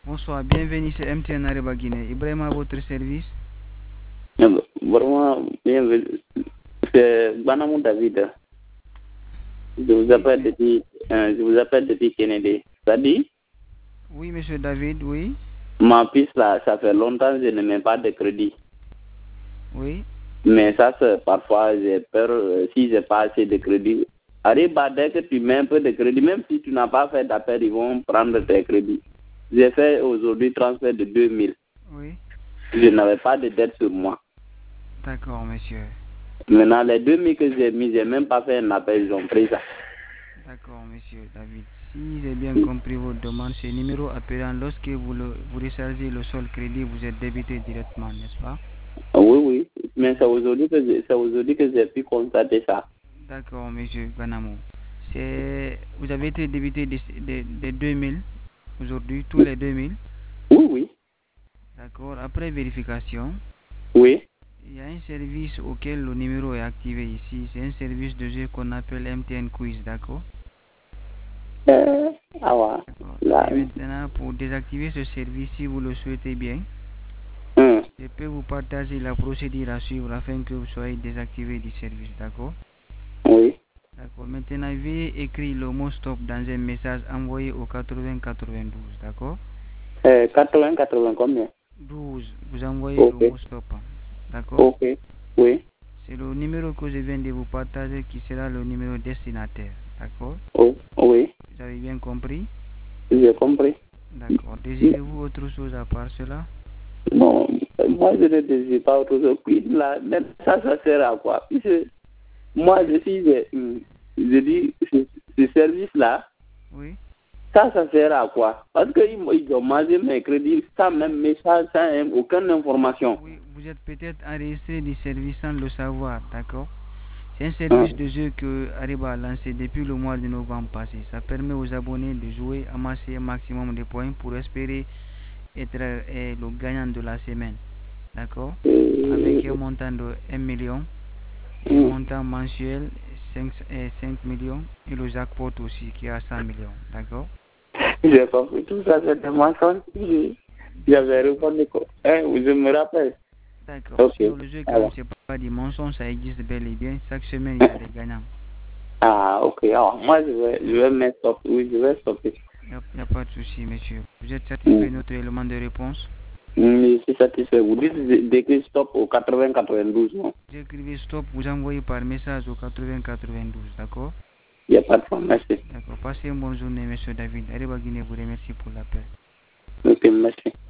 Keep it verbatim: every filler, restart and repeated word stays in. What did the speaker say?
Bonsoir, bienvenue sur M T N Areba Guinée. Ibrahim à votre service. Vraiment, bienvenue. C'est Banamou David. Je vous appelle depuis, euh, je vous appelle depuis Kennedy. Ça dit? Oui, monsieur David, oui. Ma piste là, ça fait longtemps que je ne mets pas de crédit. Oui. Mais ça, c'est parfois, j'ai peur, euh, si j'ai pas assez de crédit. Arriba, dès que tu mets un peu de crédit, même si tu n'as pas fait d'appel, ils vont prendre tes crédits. J'ai fait aujourd'hui transfert de deux mille. Oui. Je n'avais pas de dette sur moi. D'accord, monsieur. Maintenant, les deux mille que j'ai mis, j'ai même pas fait un appel, ils ont pris ça. D'accord, monsieur David. Si j'ai bien compris votre demande, ce numéro appelant lorsque vous, le, vous rechargez le seul crédit, vous êtes débité directement, n'est-ce pas? Oui, oui. Mais c'est aujourd'hui que j'ai, c'est aujourd'hui que j'ai pu constater ça. D'accord, monsieur Banamou. C'est, vous avez été débité de, de, de deux mille aujourd'hui, tous les deux mille. Oui, oui. D'accord. Après vérification, Oui. il y a un service auquel le numéro est activé ici. C'est un service de jeu qu'on appelle M T N Quiz, d'accord? Euh, ah ouais. Là. Et maintenant, pour désactiver ce service, si vous le souhaitez bien, Hum. je peux vous partager la procédure à suivre afin que vous soyez désactivé du service, d'accord? Oui. D'accord. Maintenant, veuillez écrire le mot stop dans un message envoyé au quatre-vingts quatre-vingt-douze, d'accord? Euh, quatre-vingts, quatre-vingts combien? douze. Vous envoyez Ok. le mot stop, d'accord? Ok. Oui. C'est le numéro que je viens de vous partager qui sera le numéro destinataire, d'accord? Oh, oui. Vous avez bien compris? J'ai compris. D'accord. Désirez-vous autre chose à part cela? Non, moi je ne désire pas autre chose. Puis là, ça, ça sert à quoi? Je, moi, je suis, je, je dis, ce, ce service-là, Oui. ça, ça sert à quoi? Parce qu'ils ils ont mangé mes crédits sans même message, sans aucune information. Oui, vous êtes peut-être enregistré du service sans le savoir, d'accord? C'est un Hein? service de jeu que Ariba a lancé depuis le mois de novembre passé. Ça permet aux abonnés de jouer, amasser un maximum de points pour espérer être eh, le gagnant de la semaine, d'accord? Avec un montant de un million, et un Hum. montant mensuel cinq, eh, cinq millions et le jackpot aussi qui est à cent millions, d'accord? J'ai compris tout ça, c'est des mensonges. J'avais répondu quoi? Hein, je me rappelle. D'accord. Ok. Sinon, le jeu, quand même, Alors. c'est pas du mensonge, ça existe bel et bien. Chaque semaine, il y a des gagnants. Ah, ok. Alors, moi, je vais, je vais mettre stop. Oui, je vais stopper. Il n'y a, a pas de souci, monsieur. Vous êtes satisfait Mm. de notre élément de réponse? Mm, je suis satisfait. Vous dites d'écrire stop au quatre-vingts quatre-vingt-douze, non? Vous écrivez stop, vous envoyez par message au quatre-vingts quatre-vingt-douze, d'accord? Il n'y a pas de problème. Merci. D'accord. Passez une bonne journée, monsieur David. Arriba Guinée vous remercie pour l'appel. Ok, merci.